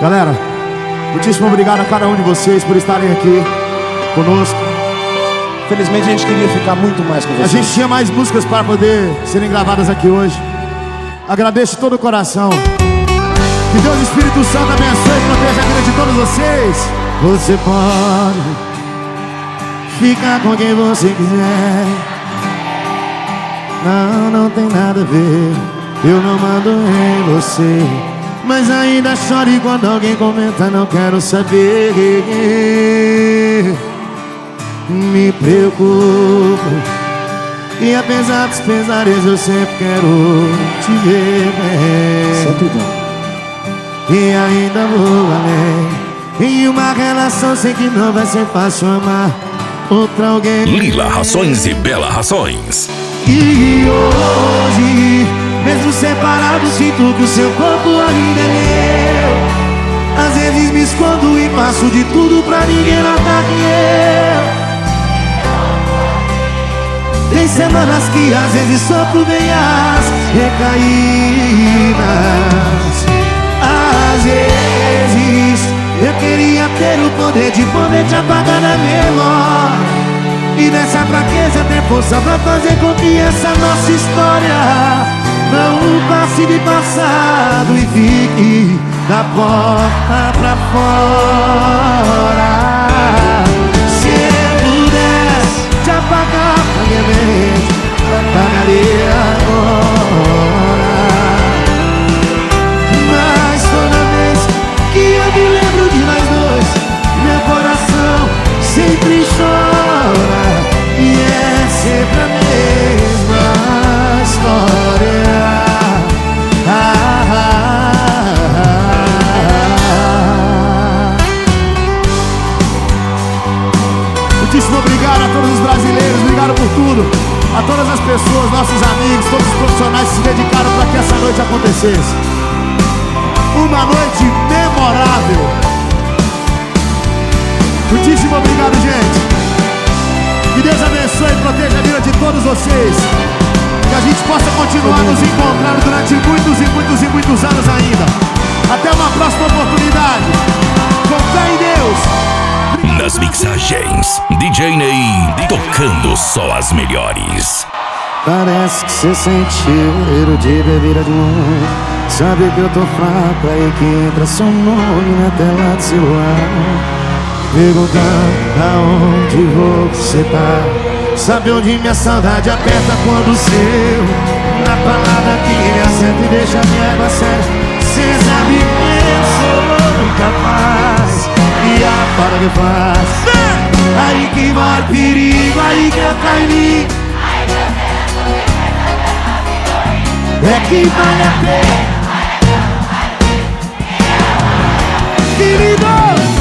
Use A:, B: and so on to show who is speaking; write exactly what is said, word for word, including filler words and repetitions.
A: Galera, muitíssimo obrigado a cada um de vocês por estarem aqui conosco.
B: Felizmente a gente queria ficar muito mais com vocês.
A: A gente tinha mais músicas para poder serem gravadas aqui hoje. Agradeço de todo o coração. Que Deus e Espírito Santo abençoe e proteja a vida de todos vocês. Você pode ficar com quem você quiser. Não, não tem nada a ver. Eu não mando em você. Mas ainda chore quando alguém comenta, não quero saber. Me preocupo. E apesar dos pesares eu sempre quero te ver bem.
B: Sempre bom.
A: E ainda vou além. Em uma relação sei que não vai ser fácil amar outra alguém.
C: Lila Rações e Bela Rações.
A: E hoje, mesmo separado, sinto que o seu corpo ainda é meu. Às vezes me escondo e faço de tudo pra ninguém notar que eu. Tem semanas que às vezes sofro bem as recaídas. Às vezes eu queria ter o poder de poder te apagar da memória. E nessa fraqueza ter força pra fazer com que essa nossa história não passe de passado e fique da porta pra fora. Se eu pudesse te apagar da minha mente, apagaria agora. Mas toda vez que eu me lembro de nós dois, meu coração sempre chora. E é sempre a mesma história. Ah, ah, ah. Muitíssimo obrigado a todos os brasileiros, obrigado por tudo. A todas as pessoas, nossos amigos, todos os profissionais que se dedicaram para que essa noite acontecesse. Uma noite memorável. Muitíssimo obrigado, gente. Que Deus abençoe e proteja a vida de todos vocês. Que a gente possa continuar nos encontrando durante muitos e muitos e muitos anos ainda. Até uma próxima oportunidade. Com fé em Deus.
C: Nas mixagens, D J Ney tocando só as melhores.
A: Parece que cê sente cheiro de bebida de mão. Sabe que eu tô fraco, aí que entra seu nome na tela do celular. Perguntando aonde você tá. Sabe onde minha saudade aperta quando o seu na palavra que me acerta e deixa minha água séria. Cê sabe que eu sou incapaz. E a fala que faz, aí que mora perigo, aí que eu caio em mim. É que vale a pena. Querido,